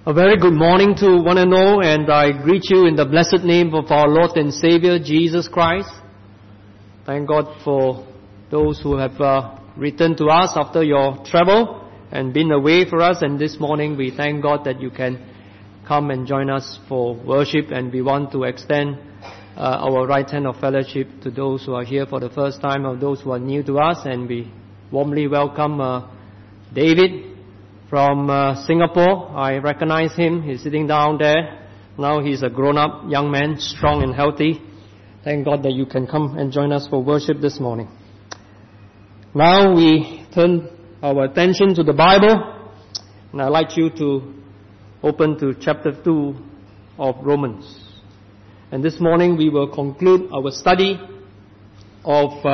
A very good morning to one and all, and I greet you in the blessed name of our Lord and Savior, Jesus Christ. Thank God for those who have returned to us after your travel and been away for us. And this morning we thank God that you can come and join us for worship, and we want to extend our right hand of fellowship to those who are here for the first time or those who are new to us. And we warmly welcome David from Singapore. I recognize him. He's sitting down there. Now he's a grown-up young man, strong and healthy. Thank God that you can come and join us for worship this morning. Now we turn our attention to the Bible, and I'd like you to open to chapter 2 of Romans. And this morning we will conclude our study of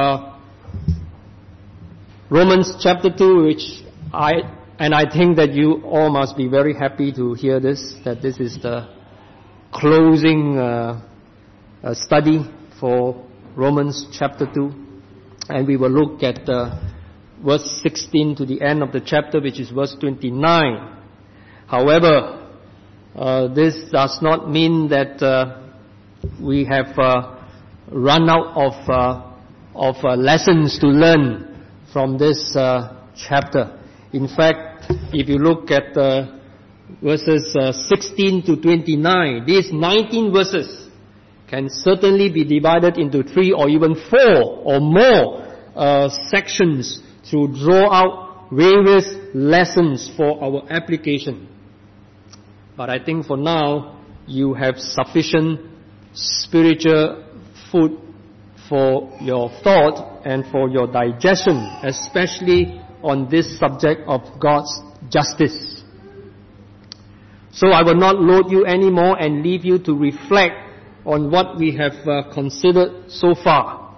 Romans chapter 2, which I think that you all must be very happy to hear this, that this is the closing study for Romans chapter 2. And we will look at verse 16 to the end of the chapter, which is verse 29. However, this does not mean that we have run out of lessons to learn from this chapter. In fact, if you look at verses 16 to 29, these 19 verses can certainly be divided into 3 or even 4 or more sections to draw out various lessons for our application. But I think for now, you have sufficient spiritual food for your thought and for your digestion, especially on this subject of God's justice. So I will not load you anymore and leave you to reflect on what we have considered so far.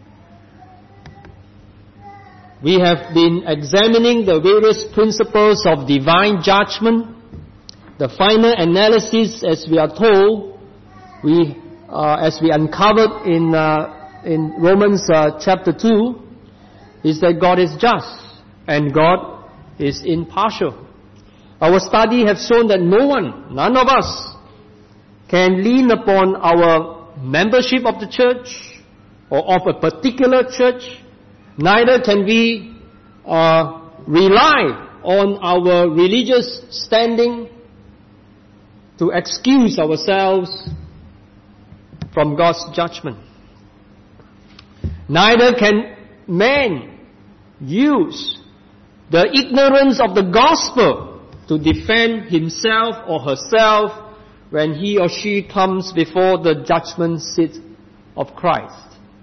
We have been examining the various principles of divine judgment. The final analysis, as we are told, as we uncovered in Romans chapter 2, is that God is just and God is impartial. Our study has shown that none of us can lean upon our membership of the church or of a particular church. Neither can we rely on our religious standing to excuse ourselves from God's judgment. Neither can man use the ignorance of the gospel to defend himself or herself when he or she comes before the judgment seat of Christ.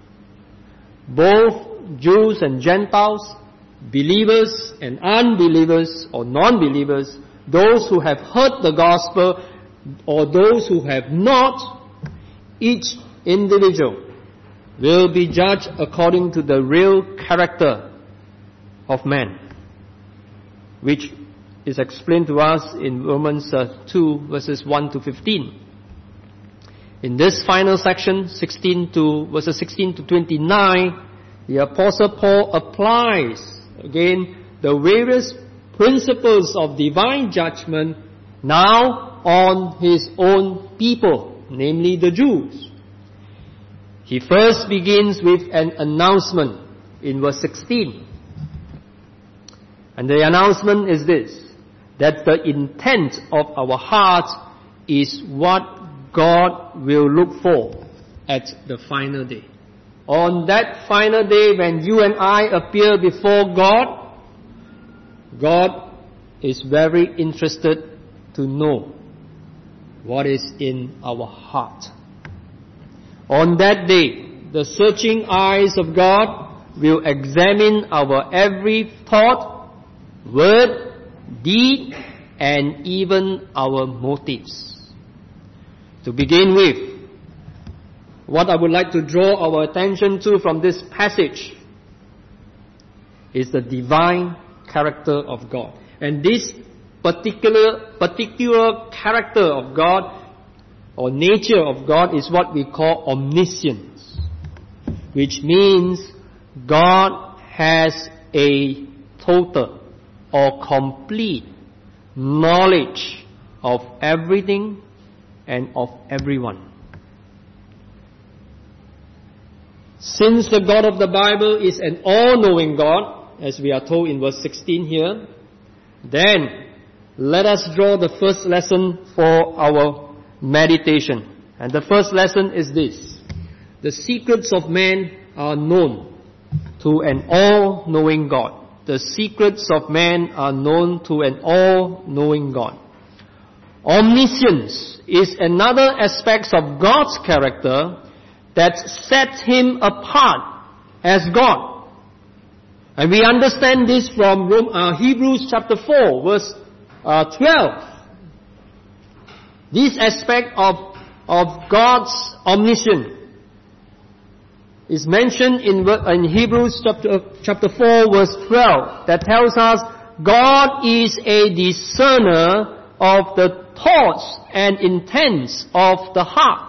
Both Jews and Gentiles, believers and unbelievers or non-believers, those who have heard the gospel or those who have not, each individual will be judged according to the real character of man, which is explained to us in Romans 2 verses 1 to 15. In this final section, verses 16 to 29, the Apostle Paul applies again the various principles of divine judgment now on his own people, namely the Jews. He first begins with an announcement in verse 16. And the announcement is this, that the intent of our hearts is what God will look for at the final day. On that final day when you and I appear before God, God is very interested to know what is in our heart. On that day, the searching eyes of God will examine our every thought, word, deed, and even our motives. To begin with, what I would like to draw our attention to from this passage is the divine character of God. And this particular character of God or nature of God is what we call omniscience, which means God has a total or complete knowledge of everything and of everyone. Since the God of the Bible is an all-knowing God, as we are told in verse 16 here, then let us draw the first lesson for our meditation. And the first lesson is this: the secrets of man are known to an all-knowing God. The secrets of man are known to an all-knowing God. Omniscience is another aspect of God's character that sets Him apart as God. And we understand this from Hebrews chapter 4, verse 12. This aspect of God's omniscience is mentioned in Hebrews chapter 4, verse 12, that tells us God is a discerner of the thoughts and intents of the heart.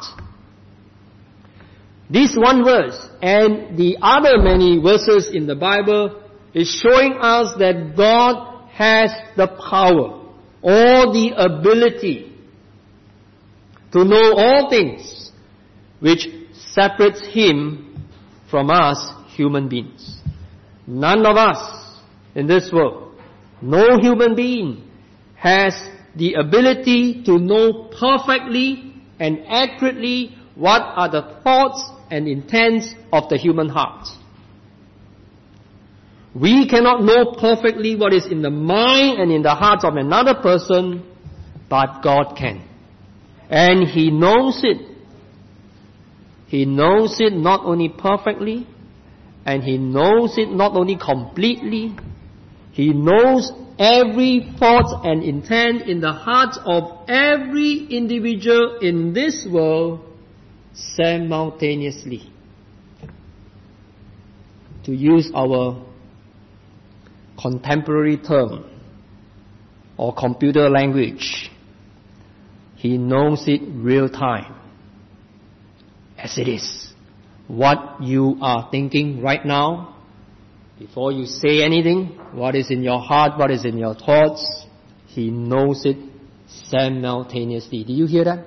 This one verse and the other many verses in the Bible is showing us that God has the power or the ability to know all things, which separates Him from us human beings. None of us in this world, no human being, has the ability to know perfectly and accurately what are the thoughts and intents of the human heart. We cannot know perfectly what is in the mind and in the heart of another person, but God can. And He knows it. He knows it not only perfectly, and He knows it not only completely. He knows every thought and intent in the heart of every individual in this world simultaneously. To use our contemporary term or computer language, He knows it real time, as it is. What you are thinking right now, before you say anything, what is in your heart, what is in your thoughts, He knows it simultaneously. Do you hear that?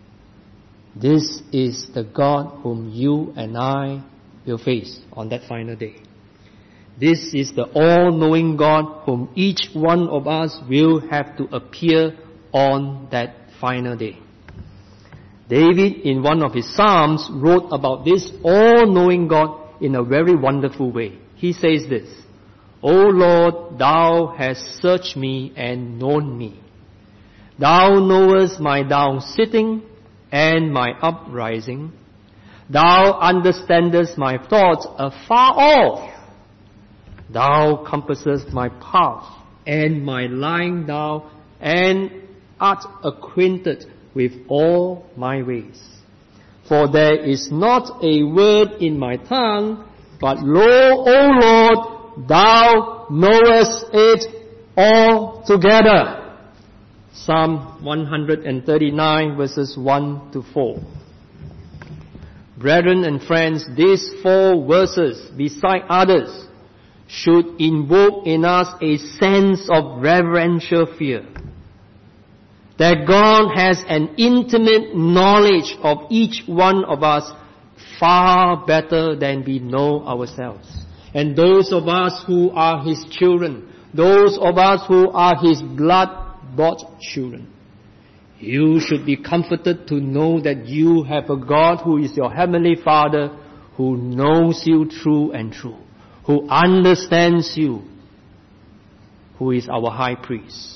This is the God whom you and I will face on that final day. This is the all-knowing God whom each one of us will have to appear on that final day. David, in one of his Psalms, wrote about this all-knowing God in a very wonderful way. He says this: O Lord, Thou hast searched me and known me. Thou knowest my down sitting and my uprising. Thou understandest my thoughts afar off. Thou compassest my path and my lying down, and art acquainted with all my ways. For there is not a word in my tongue, but lo, O Lord, Thou knowest it altogether. Psalm 139 verses 1 to 4. Brethren and friends, these 4 verses, beside others, should invoke in us a sense of reverential fear. That God has an intimate knowledge of each one of us far better than we know ourselves. And those of us who are His children, those of us who are His blood-bought children, you should be comforted to know that you have a God who is your Heavenly Father, who knows you through and through, who understands you, who is our High Priest.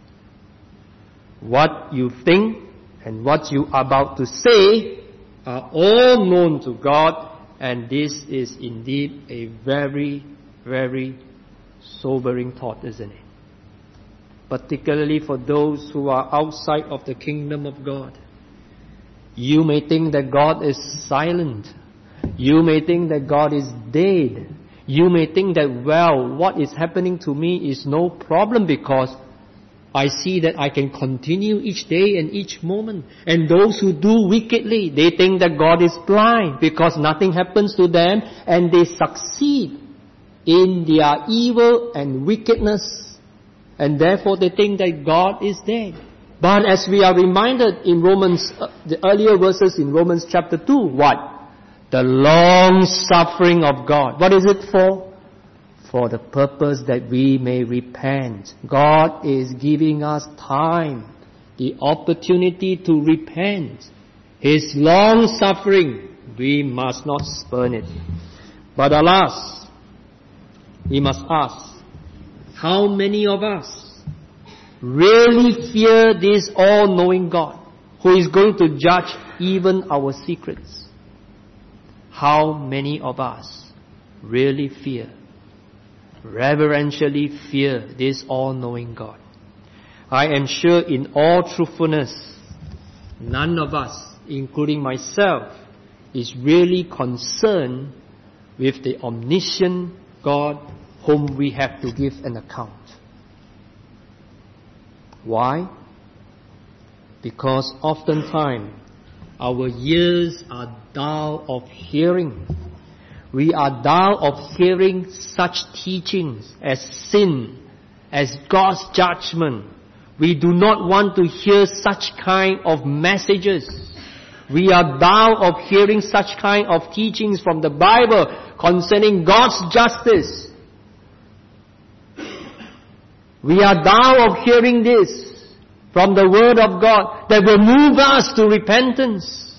What you think and what you are about to say are all known to God, and this is indeed a very, very sobering thought, isn't it? Particularly for those who are outside of the kingdom of God. You may think that God is silent. You may think that God is dead. You may think that, well, what is happening to me is no problem because I see that I can continue each day and each moment. And those who do wickedly, they think that God is blind because nothing happens to them, and they succeed in their evil and wickedness. And therefore they think that God is dead. But as we are reminded in Romans, the earlier verses in Romans chapter 2, what? The long suffering of God. What is it for? For the purpose that we may repent. God is giving us time, the opportunity to repent. His long suffering, we must not spurn it. But alas, we must ask, how many of us really fear this all-knowing God who is going to judge even our secrets? How many of us really fear, reverentially fear this all-knowing God? I am sure in all truthfulness, none of us, including myself, is really concerned with the omniscient God whom we have to give an account. Why? Because oftentimes our ears are dull of hearing. We are dull of hearing such teachings as sin, as God's judgment. We do not want to hear such kind of messages. We are dull of hearing such kind of teachings from the Bible concerning God's justice. We are dull of hearing this from the Word of God that will move us to repentance.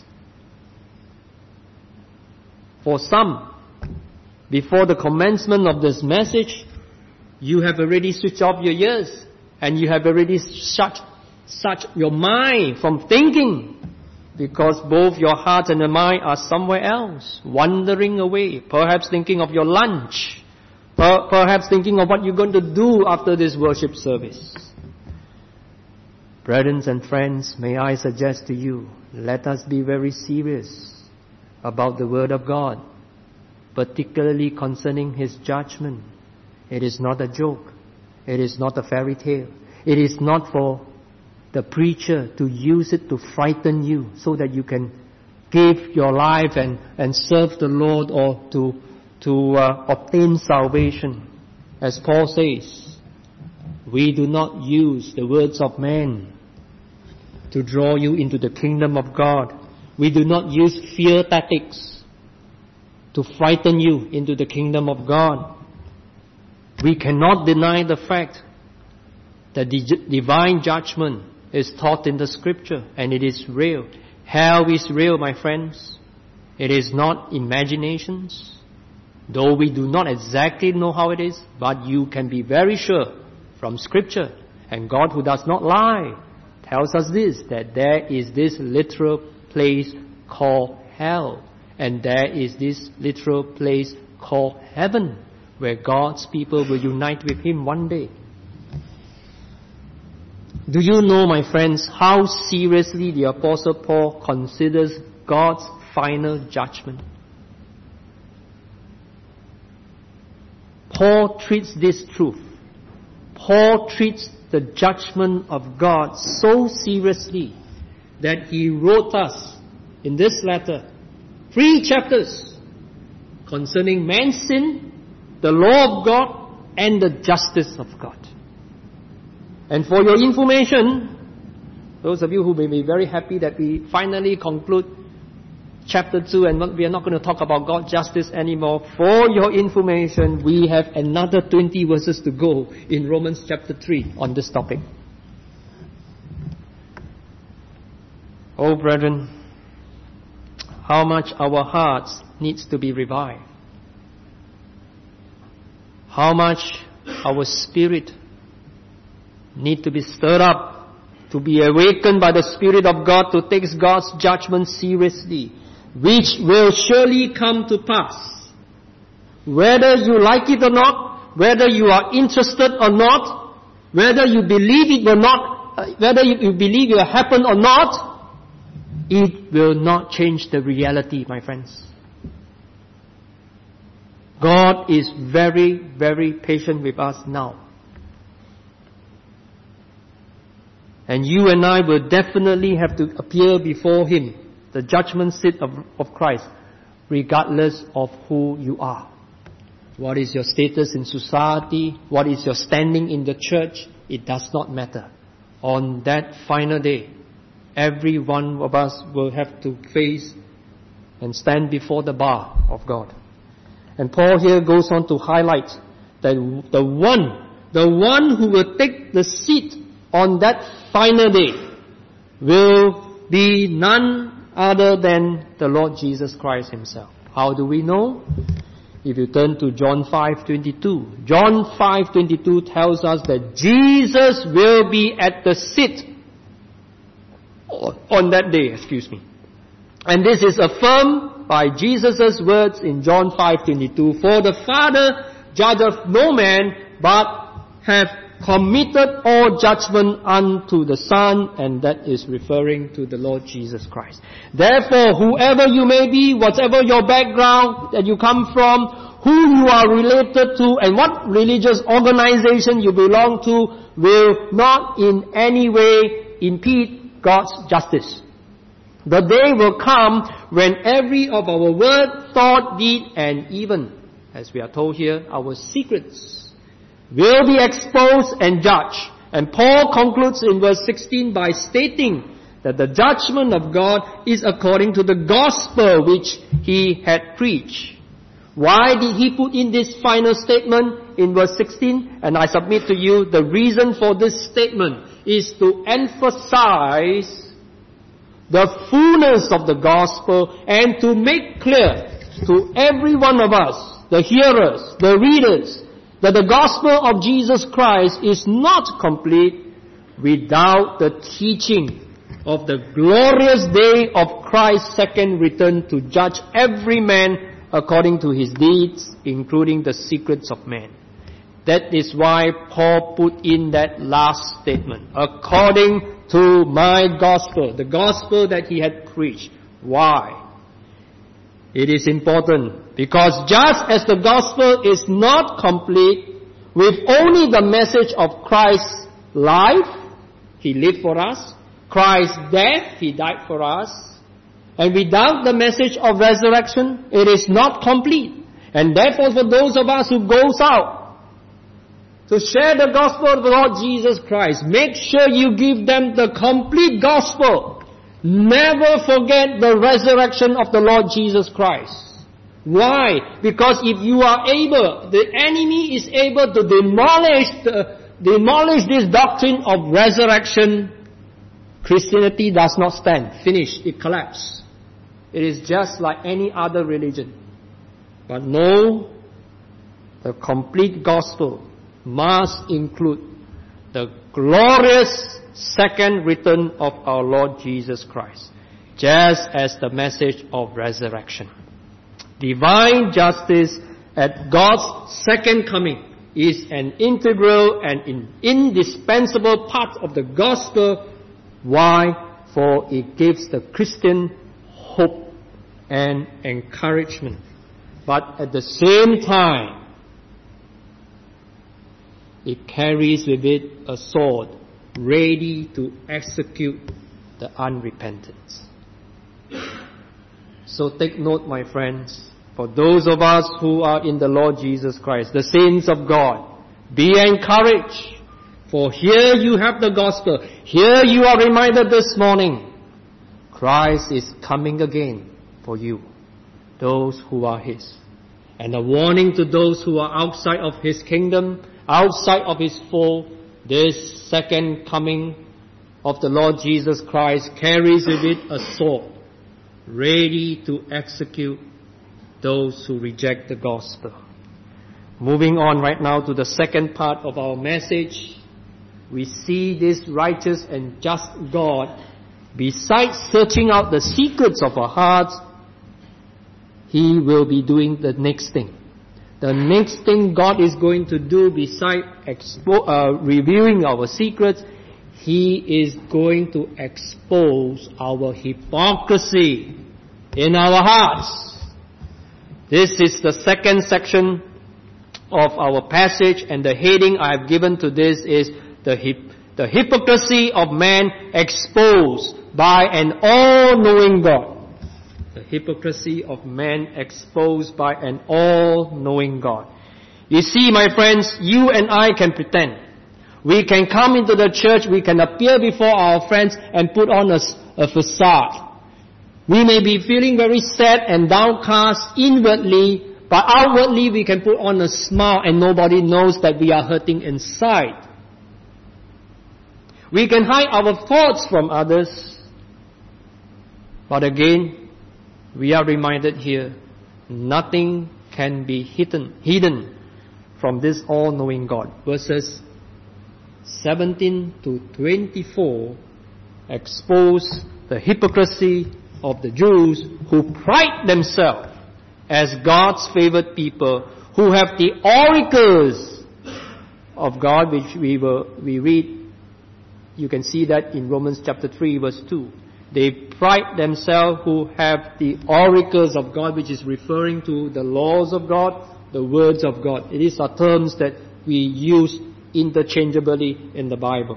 For some, before the commencement of this message, you have already switched off your ears and you have already shut your mind from thinking, because both your heart and your mind are somewhere else, wandering away, perhaps thinking of your lunch, perhaps thinking of what you're going to do after this worship service. Brethren and friends, may I suggest to you, let us be very serious about the Word of God, particularly concerning His judgment. It is not a joke. It is not a fairy tale. It is not for the preacher to use it to frighten you so that you can give your life and serve the Lord or to obtain salvation. As Paul says, we do not use the words of men to draw you into the kingdom of God. We do not use fear tactics to frighten you into the kingdom of God. We cannot deny the fact that the divine judgment is taught in the Scripture, and it is real. Hell is real, my friends. It is not imaginations. Though we do not exactly know how it is, but you can be very sure from Scripture, and God who does not lie tells us this, that there is this literal place called hell, and there is this literal place called heaven, where God's people will unite with Him one day. Do you know, my friends, how seriously the Apostle Paul considers God's final judgment? Paul treats this truth. Paul treats the judgment of God so seriously that he wrote us in this letter 3 chapters concerning man's sin, the law of God, and the justice of God. And for your information, those of you who may be very happy that we finally conclude chapter 2 and we are not going to talk about God's justice anymore, for your information, we have another 20 verses to go in Romans chapter 3 on this topic. Oh, brethren, how much our hearts needs to be revived. How much our spirit need to be stirred up, to be awakened by the Spirit of God to take God's judgment seriously, which will surely come to pass. Whether you like it or not, whether you are interested or not, whether you believe it will not, whether you believe it will happen or not, it will not change the reality, my friends. God is very, very patient with us now. And you and I will definitely have to appear before Him, the judgment seat of Christ, regardless of who you are. What is your status in society? What is your standing in the church? It does not matter. on that final day, every one of us will have to face and stand before the bar of God. And Paul here goes on to highlight that the one who will take the seat on that final day will be none other than the Lord Jesus Christ Himself. How do we know? If you turn to John 5:22. John 5:22 tells us that Jesus will be at the seat on that day, And this is affirmed by Jesus' words in John 5:22. For the Father judgeth no man, but hath committed all judgment unto the Son, and that is referring to the Lord Jesus Christ. Therefore, whoever you may be, whatever your background that you come from, who you are related to, and what religious organization you belong to, will not in any way impede God's justice. The day will come when every of our word, thought, deed, and even, as we are told here, our secrets will be exposed and judged. And Paul concludes in verse 16 by stating that the judgment of God is according to the gospel which he had preached. Why did he put in this final statement in verse 16? And I submit to you, the reason for this statement is to emphasize the fullness of the gospel and to make clear to every one of us, the hearers, the readers, that the gospel of Jesus Christ is not complete without the teaching of the glorious day of Christ's second return to judge every man according to his deeds, including the secrets of man. That is why Paul put in that last statement, according to my gospel, the gospel that he had preached. Why? It is important because just as the gospel is not complete with only the message of Christ's life, He lived for us, Christ's death, He died for us, and without the message of resurrection, it is not complete. And therefore for those of us who goes out to share the gospel of the Lord Jesus Christ, make sure you give them the complete gospel. Never forget the resurrection of the Lord Jesus Christ. Why? Because if you are able, the enemy is able to demolish this doctrine of resurrection, Christianity does not stand. Finished. It collapses. It is just like any other religion. But no, the complete gospel must include the glorious second return of our Lord Jesus Christ, just as the message of resurrection. Divine justice at God's second coming is an integral and indispensable part of the gospel. Why? For it gives the Christian hope and encouragement. But at the same time, it carries with it a sword ready to execute the unrepentant. So take note, my friends, for those of us who are in the Lord Jesus Christ, the saints of God, be encouraged. For here you have the gospel. Here you are reminded this morning, Christ is coming again for you, those who are His. And a warning to those who are outside of His kingdom, outside of His fold, this second coming of the Lord Jesus Christ carries with it a sword, ready to execute those who reject the gospel. Moving on right now to the second part of our message, we see this righteous and just God, besides searching out the secrets of our hearts, He will be doing the next thing. The next thing God is going to do besides revealing our secrets, He is going to expose our hypocrisy in our hearts. This is the second section of our passage, and the heading I have given to this is the hypocrisy of man exposed by an all-knowing God. The hypocrisy of man exposed by an all-knowing God. You see, my friends, you and I can pretend. We can come into the church, we can appear before our friends and put on a facade. We may be feeling very sad and downcast inwardly, but outwardly we can put on a smile and nobody knows that we are hurting inside. We can hide our thoughts from others. But again, we are reminded here, nothing can be hidden from this all-knowing God. Verses 17 to 24 expose the hypocrisy of the Jews who pride themselves as God's favored people, who have the oracles of God, which we read. You can see that in Romans chapter 3 verse 2. They pride themselves who have the oracles of God, which is referring to the laws of God, the words of God. It is our terms that we use interchangeably in the Bible.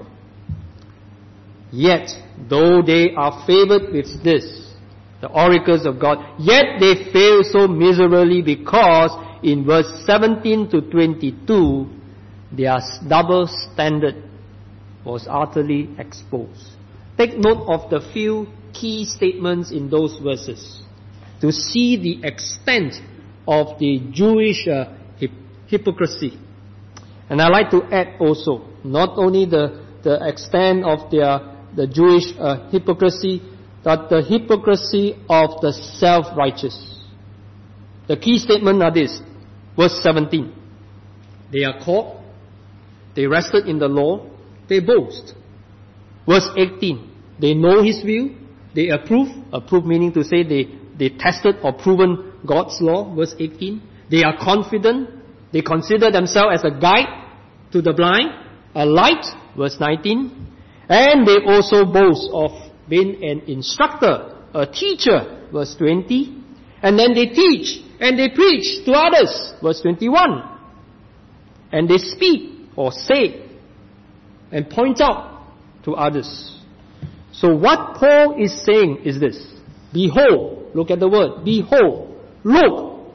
Yet, though they are favored with this, the oracles of God, yet they fail so miserably because in verse 17 to 22, their double standard was utterly exposed. Take note of the few key statements in those verses to see the extent of the Jewish hypocrisy. And I'd like to add also, not only the extent of the Jewish hypocrisy, but the hypocrisy of the self-righteous. The key statement are this. Verse 17. They are called, they rested in the law, they boast. Verse 18. They know His will, they approve. Approve meaning to say they tested or proven God's law. Verse 18. They are confident. They consider themselves as a guide to the blind, a light. Verse 19. And they also boast of being an instructor, a teacher. Verse 20. And then they teach and they preach to others. Verse 21. And they speak or say and point out to others. So what Paul is saying is this. Behold, look at the word, behold, look,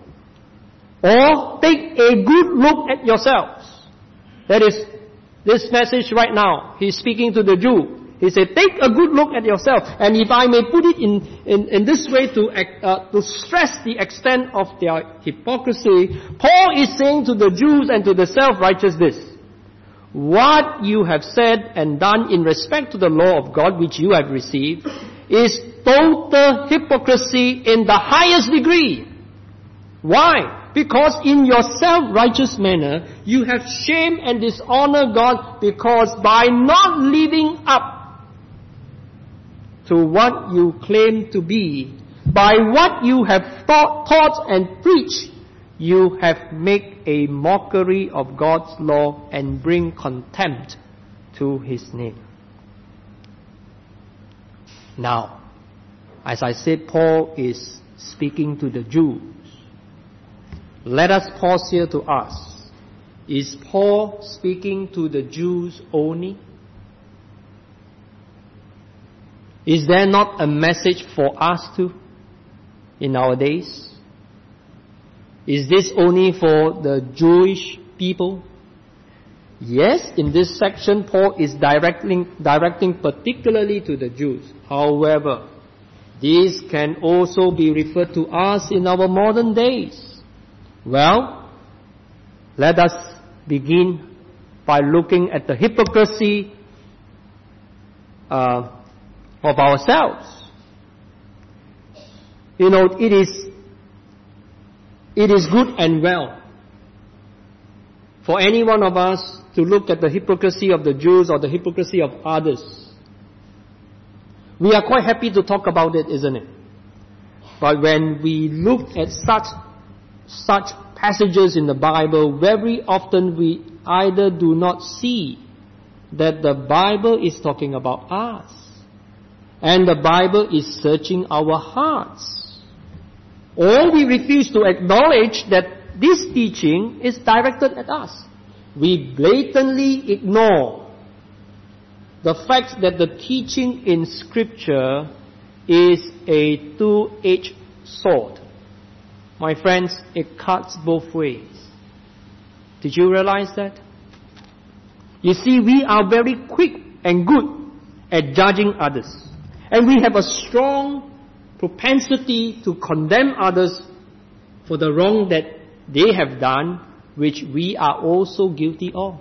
or take a good look at yourselves. That is, this message right now, he's speaking to the Jew. He said, take a good look at yourself. And if I may put it in this way to stress the extent of their hypocrisy, Paul is saying to the Jews and to the self-righteous this. What you have said and done in respect to the law of God which you have received is total hypocrisy in the highest degree. Why? Because in your self-righteous manner, you have shame and dishonor God, because by not living up to what you claim to be, by what you have taught and preached, you have made a mockery of God's law and bring contempt to His name. Now, as I said, Paul is speaking to the Jews. Let us pause here to ask, is Paul speaking to the Jews only? Is there not a message for us too in our days? Is this only for the Jewish people? Yes, in this section, Paul is directing particularly to the Jews. However, this can also be referred to us in our modern days. Well, let us begin by looking at the hypocrisy of ourselves. You know, it is good and well for any one of us to look at the hypocrisy of the Jews or the hypocrisy of others. We are quite happy to talk about it, isn't it? But when we look at such passages in the Bible, very often we either do not see that the Bible is talking about us, and the Bible is searching our hearts, or we refuse to acknowledge that this teaching is directed at us. We blatantly ignore the fact that the teaching in Scripture is a two-edged sword. My friends, it cuts both ways. Did you realize that? You see, we are very quick and good at judging others. And we have a strong propensity to condemn others for the wrong that they have done, which we are also guilty of.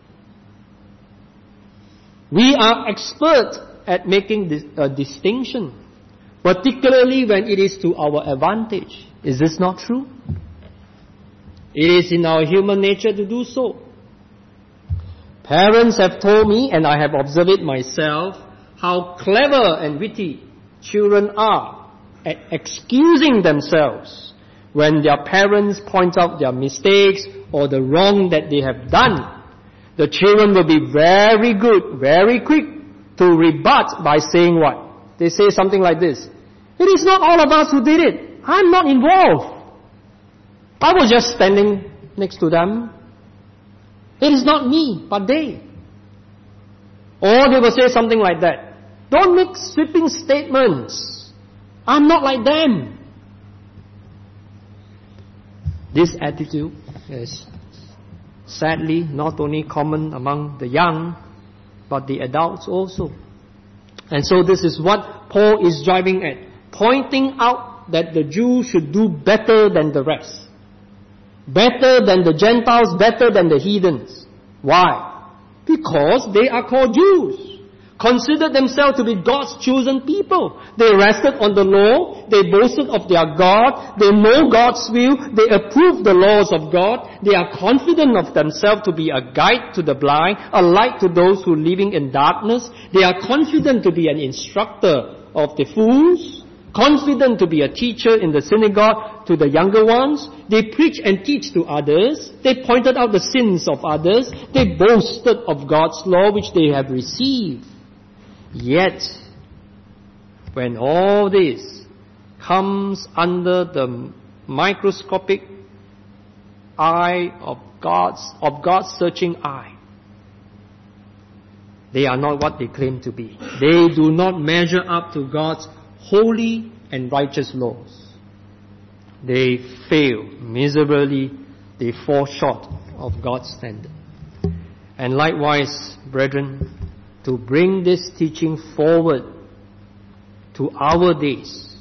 We are expert at making a distinction, particularly when it is to our advantage. Is this not true? It is in our human nature to do so. Parents have told me, and I have observed it myself, how clever and witty children are at excusing themselves when their parents point out their mistakes or the wrong that they have done. The children will be very good, very quick to rebut by saying what? They say something like this: "It is not all of us who did it. I'm not involved. I was just standing next to them. It is not me, but they." Or they will say something like that: "Don't make sweeping statements. I'm not like them." This attitude is sadly not only common among the young, but the adults also. And so this is what Paul is driving at, pointing out that the Jews should do better than the rest. Better than the Gentiles, better than the heathens. Why? Because they are called Jews. Consider themselves to be God's chosen people. They rested on the law. They boasted of their God. They know God's will. They approve the laws of God. They are confident of themselves to be a guide to the blind, a light to those who are living in darkness. They are confident to be an instructor of the fools, confident to be a teacher in the synagogue to the younger ones. They preach and teach to others. They pointed out the sins of others. They boasted of God's law which they have received. Yet, when all this comes under the microscopic eye of God's searching eye, they are not what they claim to be. They do not measure up to God's holy and righteous laws. They fail miserably. They fall short of God's standard. And likewise, brethren, to bring this teaching forward to our days,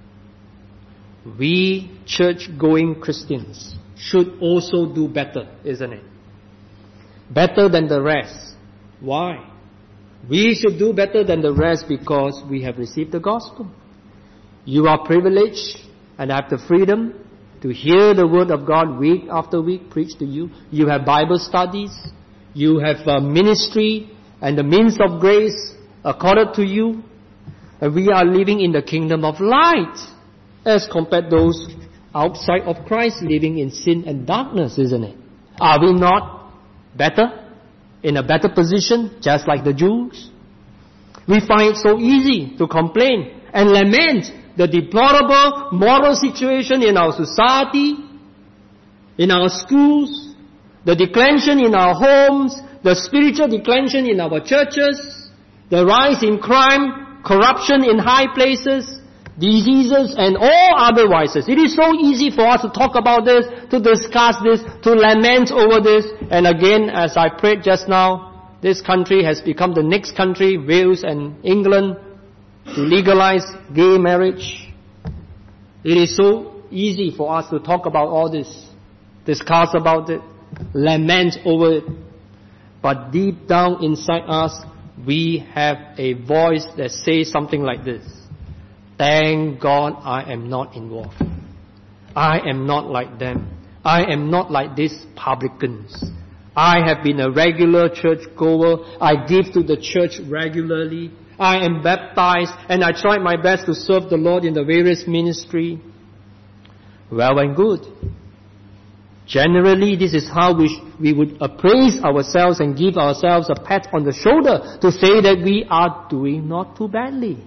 we church-going Christians should also do better, isn't it? Better than the rest. Why? We should do better than the rest because we have received the gospel. You are privileged and have the freedom to hear the word of God week after week preached to you. You have Bible studies. You have ministry and the means of grace accorded to you. And we are living in the kingdom of light as compared to those outside of Christ living in sin and darkness, isn't it? Are we not better? In a better position, just like the Jews? We find it so easy to complain and lament the deplorable moral situation in our society, in our schools, the declension in our homes, the spiritual declension in our churches, the rise in crime, corruption in high places, diseases and all other vices. It is so easy for us to talk about this, to discuss this, to lament over this. And again, as I prayed just now, this country has become the next country, Wales and England, to legalize gay marriage. It is so easy for us to talk about all this, discuss about it, lament over it. But deep down inside us, we have a voice that says something like this: "Thank God I am not involved. I am not like them. I am not like these publicans. I have been a regular church goer. I give to the church regularly. I am baptized and I tried my best to serve the Lord in the various ministry." Well and good. Generally, this is how we would appraise ourselves and give ourselves a pat on the shoulder to say that we are doing not too badly.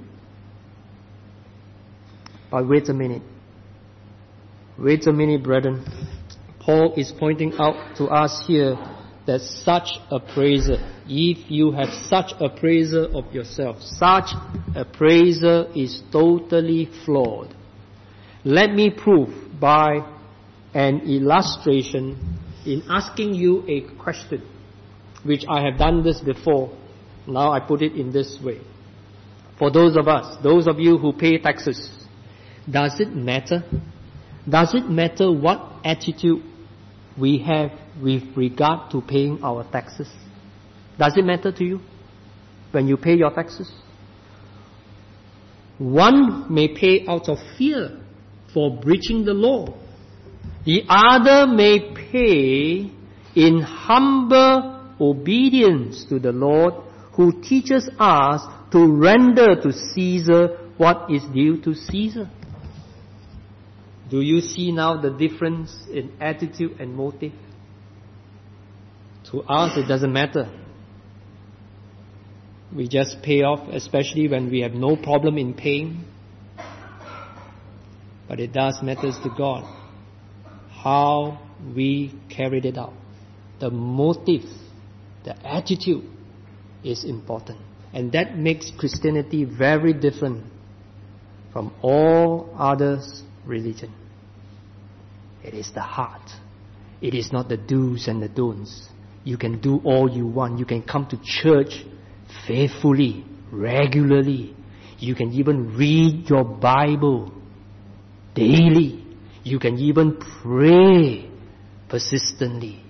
But wait a minute. Wait a minute, brethren. Paul is pointing out to us here that such appraiser, if you have such appraiser of yourself, such appraiser is totally flawed. Let me prove by an illustration in asking you a question. which I have done this before. Now I put it in this way. For those of us, those of you who pay taxes, does it matter? Does it matter what attitude we have with regard to paying our taxes? Does it matter to you when you pay your taxes? One may pay out of fear for breaching the law. The other may pay in humble obedience to the Lord, who teaches us to render to Caesar what is due to Caesar. Do you see now the difference in attitude and motive? To us, it doesn't matter. We just pay off, especially when we have no problem in paying. But it does matter to God how we carried it out. The motive, the attitude is important. And that makes Christianity very different from all other religion. It is the heart. It is not the do's and the don'ts. You can do all you want. You can come to church faithfully, regularly. You can even read your Bible daily. You can even pray persistently.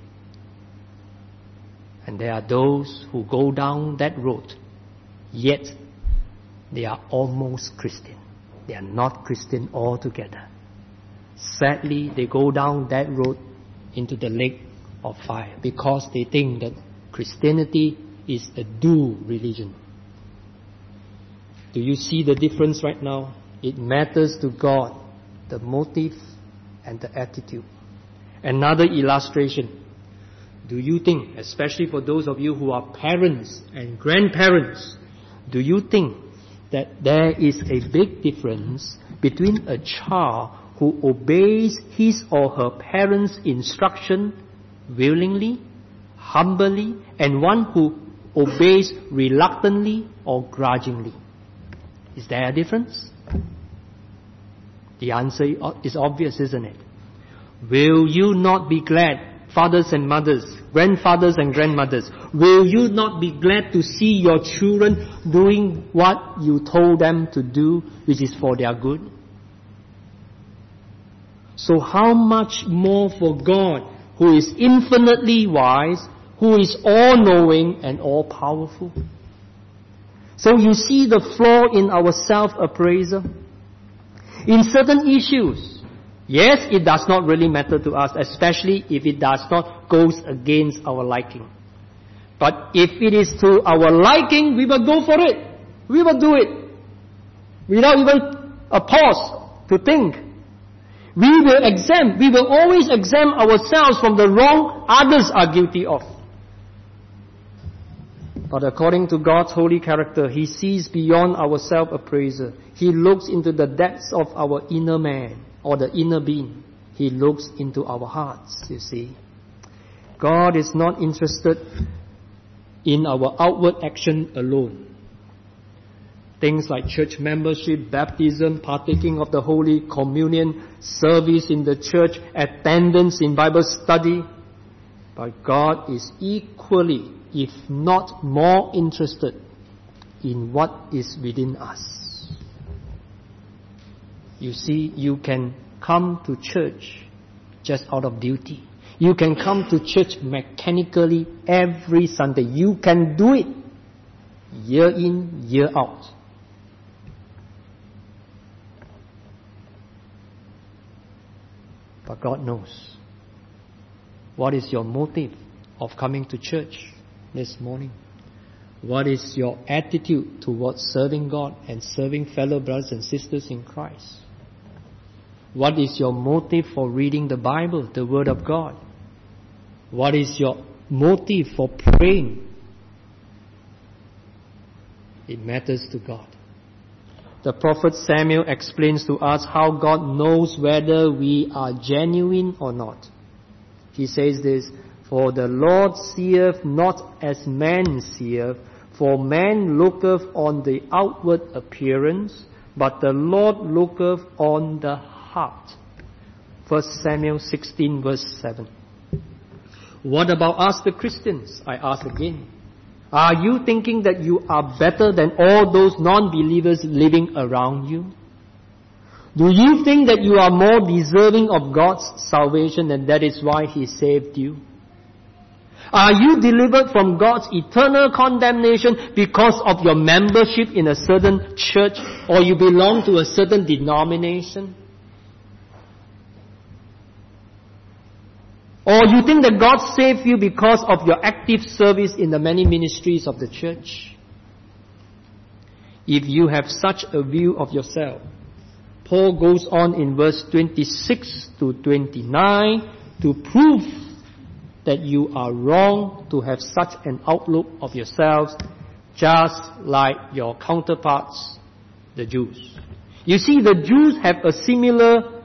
And there are those who go down that road, yet they are almost Christian. They are not Christian altogether. Sadly, they go down that road into the lake of fire because they think that Christianity is a do religion. Do you see the difference right now? It matters to God, the motive and the attitude. Another illustration. Do you think, especially for those of you who are parents and grandparents, do you think that there is a big difference between a child who obeys his or her parents' instruction willingly, humbly, and one who obeys reluctantly or grudgingly? Is there a difference? The answer is obvious, isn't it? Will you not be glad, fathers and mothers, grandfathers and grandmothers, will you not be glad to see your children doing what you told them to do, which is for their good? So how much more for God, who is infinitely wise, who is all-knowing and all-powerful? So you see the flaw in our self-appraisal. In certain issues, yes, it does not really matter to us, especially if it does not go against our liking. But if it is to our liking, we will go for it. We will do it. Without even a pause to think. We will always exempt ourselves from the wrong others are guilty of. But according to God's holy character, He sees beyond our self-appraisal. He looks into the depths of our inner man or the inner being. He looks into our hearts, you see. God is not interested in our outward action alone. Things like church membership, baptism, partaking of the Holy Communion, service in the church, attendance in Bible study. But God is equally, if not more interested in what is within us. You see, you can come to church just out of duty. You can come to church mechanically every Sunday. You can do it year in, year out. But God knows. What is your motive of coming to church this morning? What is your attitude towards serving God and serving fellow brothers and sisters in Christ? What is your motive for reading the Bible, the Word of God? What is your motive for praying? It matters to God. The prophet Samuel explains to us how God knows whether we are genuine or not. He says this, "For the Lord seeth not as man seeth, for man looketh on the outward appearance, but the Lord looketh on the heart." 1 Samuel 16 verse 7. What about us the Christians? I ask again. Are you thinking that you are better than all those non-believers living around you? Do you think that you are more deserving of God's salvation and that is why He saved you? Are you delivered from God's eternal condemnation because of your membership in a certain church or you belong to a certain denomination? Or you think that God saved you because of your active service in the many ministries of the church? If you have such a view of yourself, Paul goes on in verse 26 to 29 to prove that you are wrong to have such an outlook of yourselves, just like your counterparts, the Jews. You see, the Jews have a similar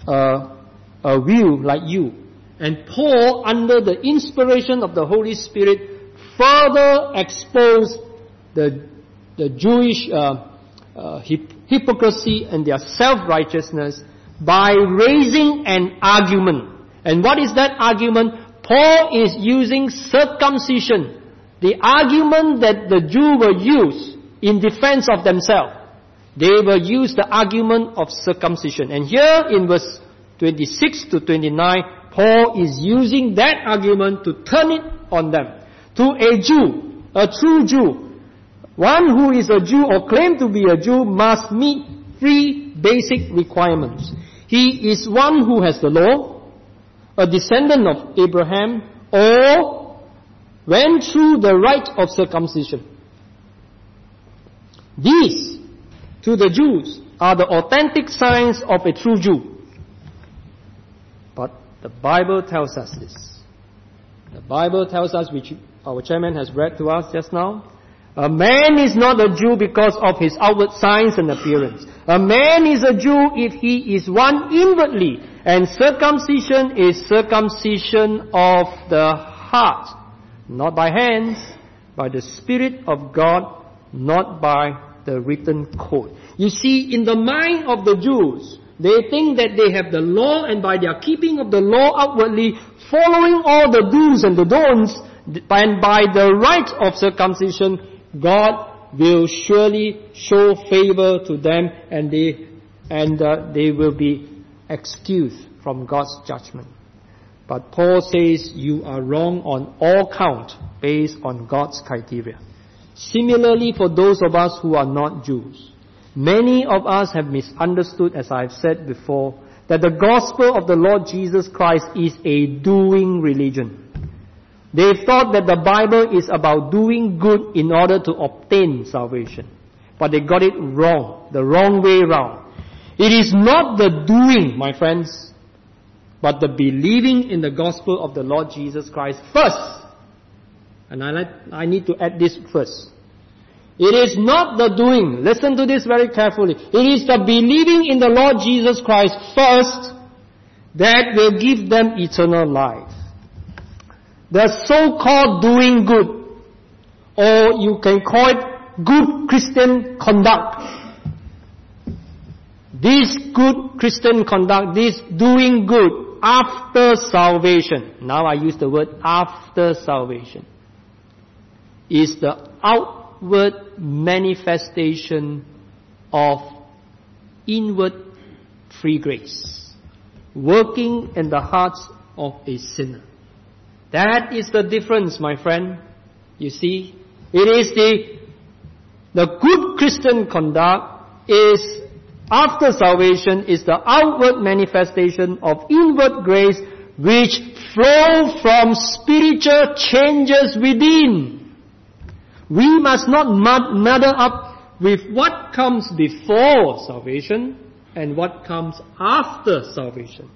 view like you. And Paul, under the inspiration of the Holy Spirit, further exposed the Jewish hypocrisy and their self-righteousness by raising an argument. And what is that argument? Paul is using circumcision, the argument that the Jews will use in defense of themselves. They will use the argument of circumcision. And here in verse 26 to 29, Paul is using that argument to turn it on them. To a Jew, a true Jew, one who is a Jew or claim to be a Jew must meet three basic requirements. He is one who has the law, a descendant of Abraham, or went through the rite of circumcision. These, to the Jews, are the authentic signs of a true Jew. But the Bible tells us this. The Bible tells us, which our chairman has read to us just now, a man is not a Jew because of his outward signs and appearance. A man is a Jew if he is one inwardly. And circumcision is circumcision of the heart. Not by hands, by the Spirit of God, not by the written code. You see, in the mind of the Jews, they think that they have the law, and by their keeping of the law outwardly, following all the do's and the don'ts, and by the rite of circumcision, God will surely show favor to them, and they will be excused from God's judgment. But Paul says you are wrong on all count based on God's criteria. Similarly, for those of us who are not Jews, many of us have misunderstood, as I've said before, that the gospel of the Lord Jesus Christ is a doing religion. They thought that the Bible is about doing good in order to obtain salvation. But they got it wrong, the wrong way round. It is not the doing, my friends, but the believing in the gospel of the Lord Jesus Christ first. And I need to add this first. It is not the doing. Listen to this very carefully. It is the believing in the Lord Jesus Christ first that will give them eternal life. The so-called doing good, or you can call it good Christian conduct. This good Christian conduct, this doing good after salvation, now I use the word after salvation, is the outward manifestation of inward free grace, working in the hearts of a sinner. That is the difference, my friend. You see, it is the good Christian conduct is after salvation is the outward manifestation of inward grace which flow from spiritual changes within. We must not muddle up with what comes before salvation and what comes after salvation.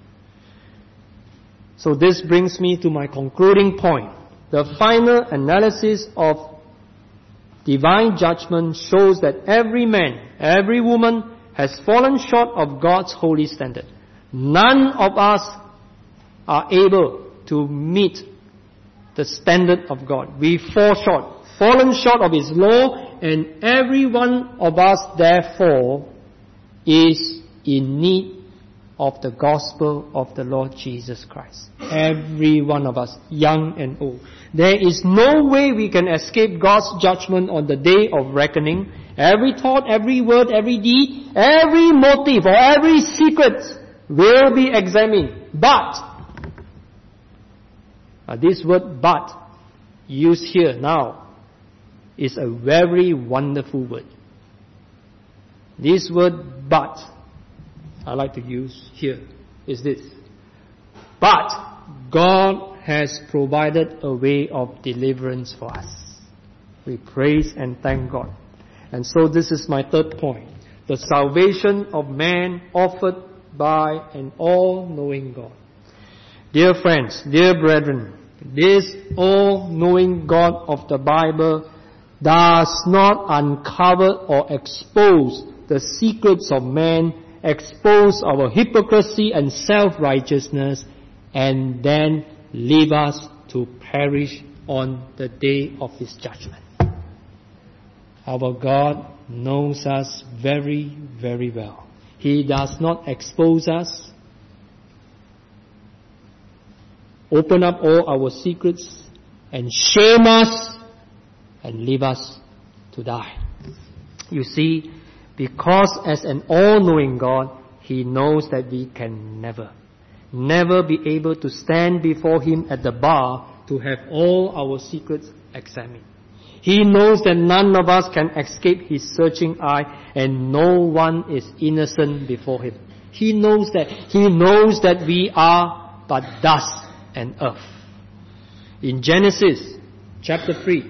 So this brings me to my concluding point. The final analysis of divine judgment shows that every man, every woman has fallen short of God's holy standard. None of us are able to meet the standard of God. We fall short, fallen short of His law, and every one of us therefore is in need of the gospel of the Lord Jesus Christ. Every one of us, young and old. There is no way we can escape God's judgment on the day of reckoning. Every thought, every word, every deed, every motive or every secret will be examined. But, this word but, used here now, is a very wonderful word. This word but, I like to use here, is this. But God has provided a way of deliverance for us. We praise and thank God. And so this is my third point. The salvation of man offered by an all-knowing God. Dear friends, dear brethren, this all-knowing God of the Bible does not uncover or expose the secrets of man, expose our hypocrisy and self-righteousness, and then leave us to perish on the day of His judgment. Our God knows us very, very well. He does not expose us, open up all our secrets, and shame us, and leave us to die. You see, because as an all-knowing God, He knows that we can never be able to stand before Him at the bar to have all our secrets examined. He knows that none of us can escape His searching eye, and no one is innocent before Him. He knows that. He knows that we are but dust and earth. In Genesis chapter 3,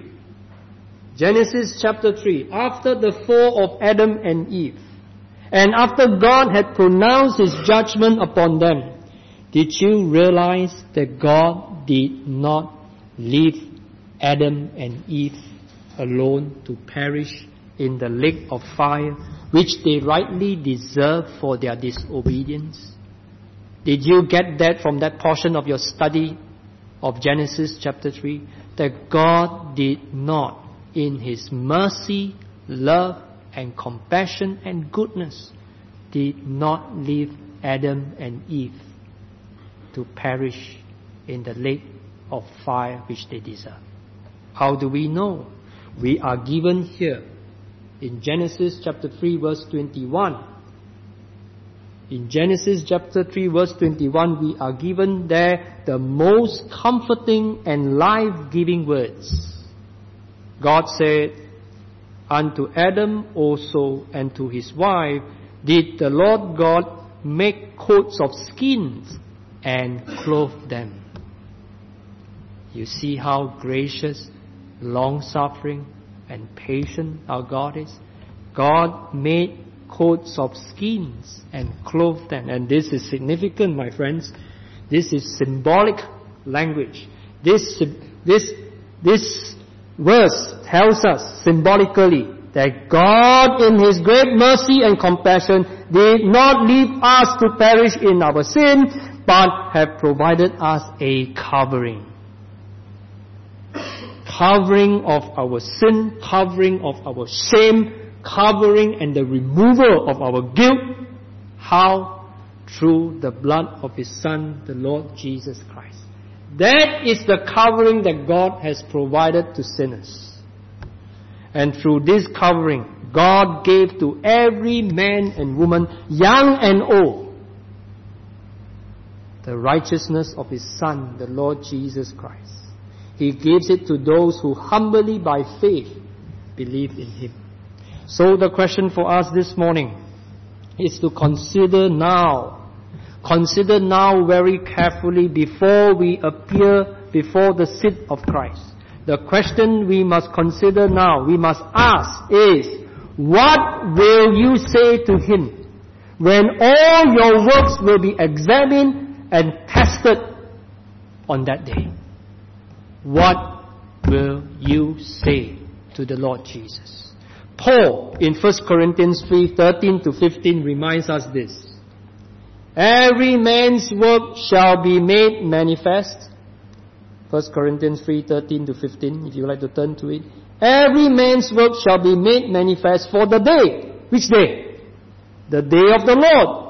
after the fall of Adam and Eve, and after God had pronounced His judgment upon them, did you realize that God did not leave Adam and Eve alone to perish in the lake of fire, which they rightly deserve for their disobedience? Did you get that from that portion of your study of Genesis chapter 3? That God did not, in His mercy, love, and compassion and goodness, did not leave Adam and Eve to perish in the lake of fire which they deserve. How do we know? We are given here in Genesis chapter 3 verse 21. In Genesis chapter 3 verse 21, we are given there the most comforting and life-giving words. God said, "Unto Adam also and to his wife did the Lord God make coats of skins and clothe them." You see how gracious, long-suffering, and patient our God is? God made coats of skins and clothed them. And this is significant, my friends. This is symbolic language. This verse tells us symbolically that God in His great mercy and compassion did not leave us to perish in our sin, but have provided us a covering. Covering of our sin, covering of our shame, covering and the removal of our guilt. How? Through the blood of His Son, the Lord Jesus Christ. That is the covering that God has provided to sinners. And through this covering, God gave to every man and woman, young and old, the righteousness of His Son, the Lord Jesus Christ. He gives it to those who humbly by faith believe in Him. So the question for us this morning is to consider now very carefully before we appear before the seat of Christ. The question we must consider now, we must ask is, what will you say to Him when all your works will be examined and tested on that day? What will you say to the Lord Jesus? Paul in 1 Corinthians 3:13-15 reminds us this. Every man's work shall be made manifest. 1 Corinthians 3:13-15, if you would like to turn to it. Every man's work shall be made manifest for the day. Which day? The day of the Lord.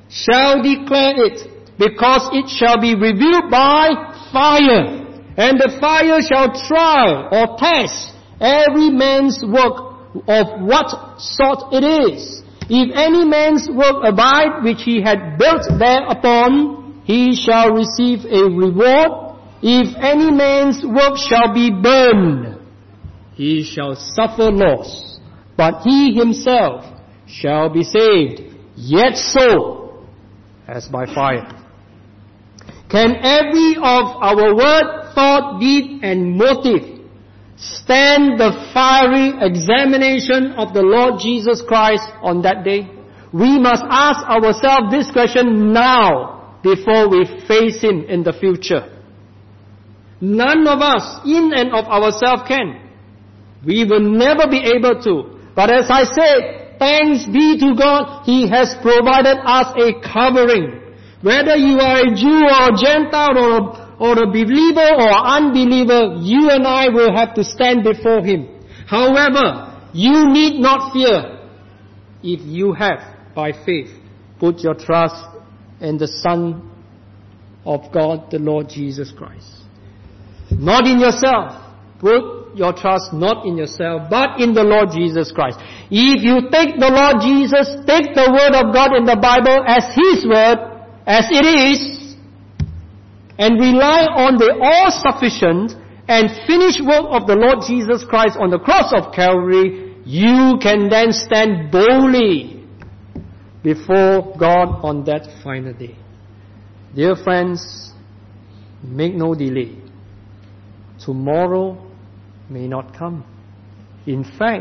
shall declare it, because it shall be revealed by fire. And the fire shall try or test every man's work of what sort it is. If any man's work abide which he had built thereupon, he shall receive a reward. If any man's work shall be burned, he shall suffer loss, but he himself shall be saved, yet so as by fire. Can every of our word, thought, deed, and motive stand the fiery examination of the Lord Jesus Christ on that day? We must ask ourselves this question now before we face Him in the future. None of us, in and of ourselves, can. We will never be able to. But as I said, thanks be to God, He has provided us a covering. Whether you are a Jew or a Gentile or a believer or unbeliever, you and I will have to stand before Him. However, you need not fear if you have, by faith, put your trust in the Son of God, the Lord Jesus Christ. Not in yourself. Put your trust not in yourself, but in the Lord Jesus Christ. If you take the Lord Jesus, take the Word of God in the Bible as His Word, as it is, and rely on the all-sufficient and finished work of the Lord Jesus Christ on the cross of Calvary, you can then stand boldly before God on that final day. Dear friends, make no delay. Tomorrow may not come. In fact,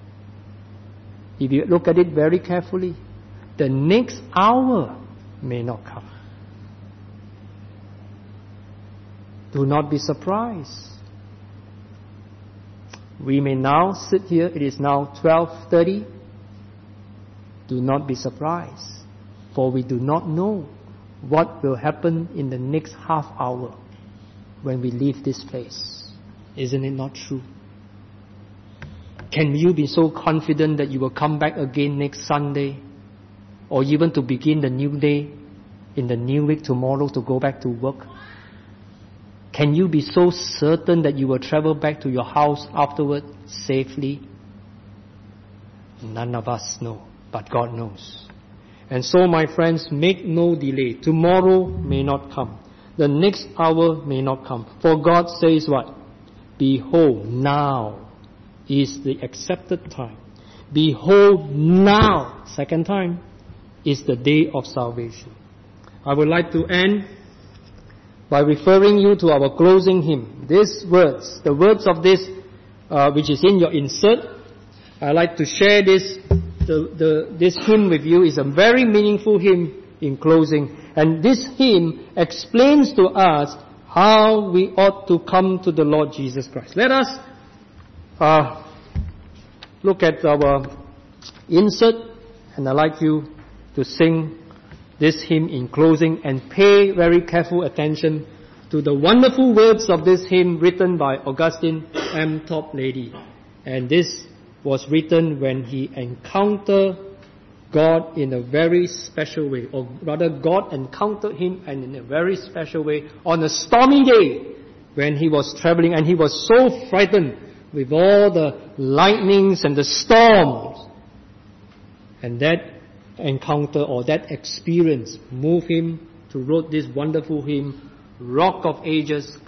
if you look at it very carefully, the next hour may not come. Do not be surprised. We may now sit here, it is now 12:30. Do not be surprised, for we do not know what will happen in the next half hour when we leave this place. Isn't it not true? Can you be so confident that you will come back again next Sunday? Or even to begin the new day, in the new week tomorrow to go back to work? Can you be so certain that you will travel back to your house afterward safely? None of us know, but God knows. And so, my friends, make no delay. Tomorrow may not come. The next hour may not come. For God says what? Behold, now is the accepted time. Behold, now, second time, is the day of salvation. I would like to end by referring you to our closing hymn. These words, the words of this, which is in your insert, I'd like to share this hymn with you. Is a very meaningful hymn in closing. And this hymn explains to us how we ought to come to the Lord Jesus Christ. Let us look at our insert, and I'd like you to sing this hymn in closing and pay very careful attention to the wonderful words of this hymn written by Augustine M. Toplady. And this was written when he encountered God in a very special way, or rather God encountered him and in a very special way on a stormy day when he was traveling, and he was so frightened with all the lightnings and the storms. And that encounter or that experience moved him to write this wonderful hymn, Rock of Ages,